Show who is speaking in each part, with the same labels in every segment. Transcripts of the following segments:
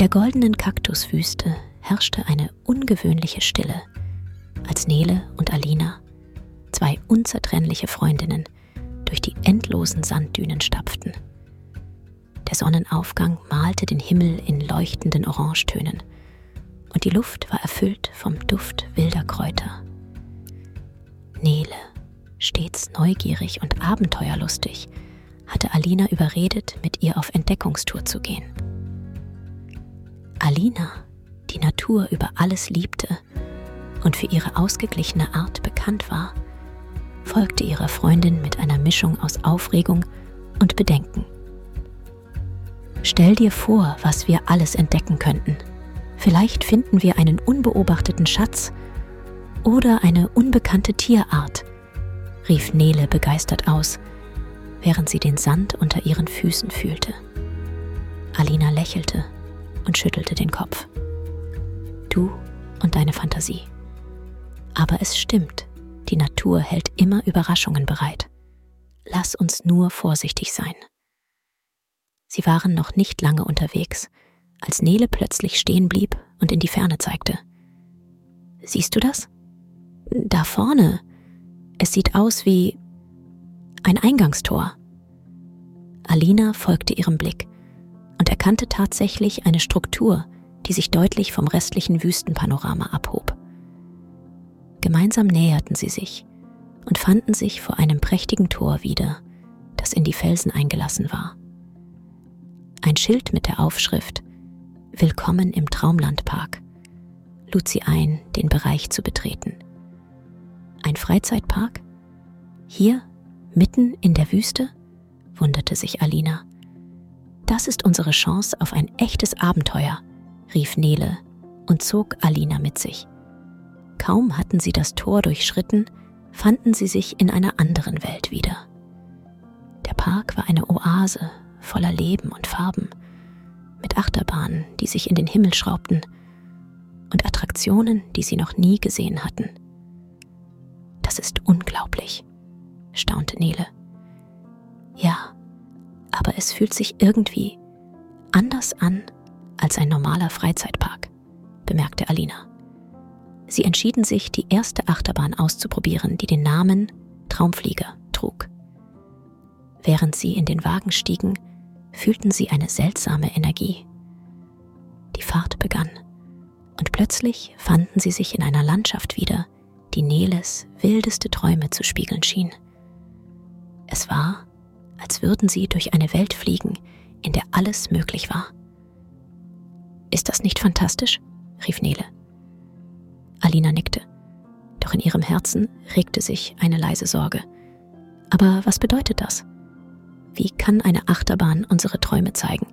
Speaker 1: der goldenen Kaktuswüste herrschte eine ungewöhnliche Stille, als Nele und Alina, zwei unzertrennliche Freundinnen, durch die endlosen Sanddünen stapften. Der Sonnenaufgang malte den Himmel in leuchtenden Orangetönen und die Luft war erfüllt vom Duft wilder Kräuter. Nele, stets neugierig und abenteuerlustig, hatte Alina überredet, mit ihr auf Entdeckungstour zu gehen. Alina, die Natur über alles liebte und für ihre ausgeglichene Art bekannt war, folgte ihrer Freundin mit einer Mischung aus Aufregung und Bedenken. Stell dir vor, was wir alles entdecken könnten. Vielleicht finden wir einen unbeobachteten Schatz oder eine unbekannte Tierart, rief Nele begeistert aus, während sie den Sand unter ihren Füßen fühlte. Alina lächelte und schüttelte den Kopf. Du und deine Fantasie. Aber es stimmt, die Natur hält immer Überraschungen bereit. Lass uns nur vorsichtig sein. Sie waren noch nicht lange unterwegs, als Nele plötzlich stehen blieb und in die Ferne zeigte. Siehst du das? Da vorne. Es sieht aus wie ein Eingangstor. Alina folgte ihrem Blick und erkannte tatsächlich eine Struktur, die sich deutlich vom restlichen Wüstenpanorama abhob. Gemeinsam näherten sie sich und fanden sich vor einem prächtigen Tor wieder, das in die Felsen eingelassen war. Ein Schild mit der Aufschrift »Willkommen im Traumlandpark« lud sie ein, den Bereich zu betreten. Ein Freizeitpark? Hier, mitten in der Wüste? Wunderte sich Alina. Das ist unsere Chance auf ein echtes Abenteuer, rief Nele und zog Alina mit sich. Kaum hatten sie das Tor durchschritten, fanden sie sich in einer anderen Welt wieder. Der Park war eine Oase voller Leben und Farben, mit Achterbahnen, die sich in den Himmel schraubten, und Attraktionen, die sie noch nie gesehen hatten. Das ist unglaublich, staunte Nele. Ja, aber es fühlt sich irgendwie anders an als ein normaler Freizeitpark, bemerkte Alina. Sie entschieden sich, die erste Achterbahn auszuprobieren, die den Namen Traumflieger trug. Während sie in den Wagen stiegen, fühlten sie eine seltsame Energie. Die Fahrt begann und plötzlich fanden sie sich in einer Landschaft wieder, die Neles wildeste Träume zu spiegeln schien. Es war, als würden sie durch eine Welt fliegen, in der alles möglich war. »Ist das nicht fantastisch?« rief Nele. Alina nickte, doch in ihrem Herzen regte sich eine leise Sorge. Aber was bedeutet das? Wie kann eine Achterbahn unsere Träume zeigen?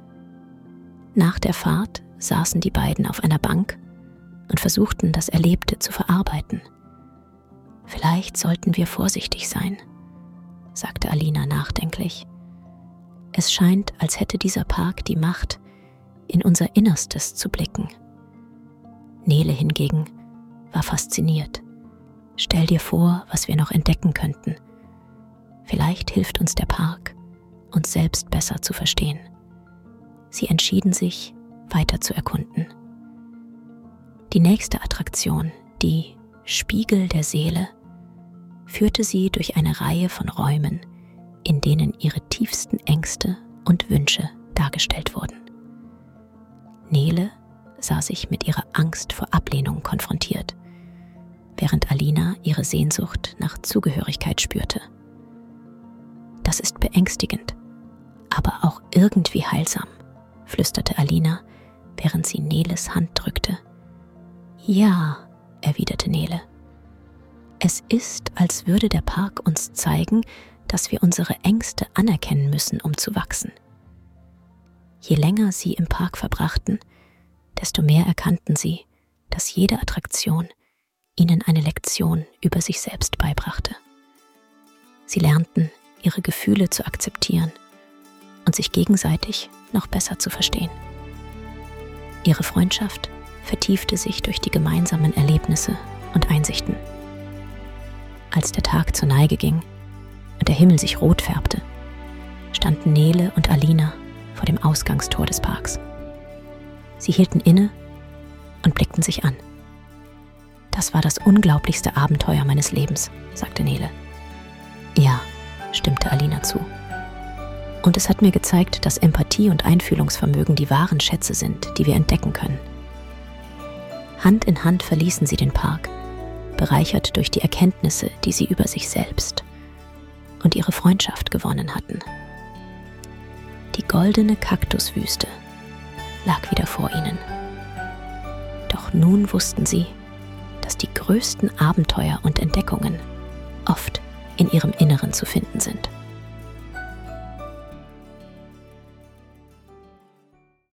Speaker 1: Nach der Fahrt saßen die beiden auf einer Bank und versuchten, das Erlebte zu verarbeiten. »Vielleicht sollten wir vorsichtig sein«, sagte Alina nachdenklich. »Es scheint, als hätte dieser Park die Macht, in unser Innerstes zu blicken.« Nele hingegen war fasziniert. »Stell dir vor, was wir noch entdecken könnten. Vielleicht hilft uns der Park, uns selbst besser zu verstehen.« Sie entschieden sich, weiter zu erkunden. Die nächste Attraktion, die Spiegel der Seele, führte sie durch eine Reihe von Räumen, in denen ihre tiefsten Ängste und Wünsche dargestellt wurden. Nele sah sich mit ihrer Angst vor Ablehnung konfrontiert, während Alina ihre Sehnsucht nach Zugehörigkeit spürte. »Das ist beängstigend, aber auch irgendwie heilsam«, flüsterte Alina, während sie Neles Hand drückte. »Ja«, erwiderte Nele. »Es ist, als würde der Park uns zeigen, dass wir unsere Ängste anerkennen müssen, um zu wachsen.« Je länger sie im Park verbrachten, desto mehr erkannten sie, dass jede Attraktion ihnen eine Lektion über sich selbst beibrachte. Sie lernten, ihre Gefühle zu akzeptieren und sich gegenseitig noch besser zu verstehen. Ihre Freundschaft vertiefte sich durch die gemeinsamen Erlebnisse und Einsichten. Als der Tag zur Neige ging und der Himmel sich rot färbte, standen Nele und Alina vor dem Ausgangstor des Parks. Sie hielten inne und blickten sich an. »Das war das unglaublichste Abenteuer meines Lebens«, sagte Nele. »Ja«, stimmte Alina zu. »Und es hat mir gezeigt, dass Empathie und Einfühlungsvermögen die wahren Schätze sind, die wir entdecken können.« Hand in Hand verließen sie den Park, bereichert durch die Erkenntnisse, die sie über sich selbst und ihre Freundschaft gewonnen hatten. Die goldene Kaktuswüste lag wieder vor ihnen. Doch nun wussten sie, dass die größten Abenteuer und Entdeckungen oft in ihrem Inneren zu finden sind.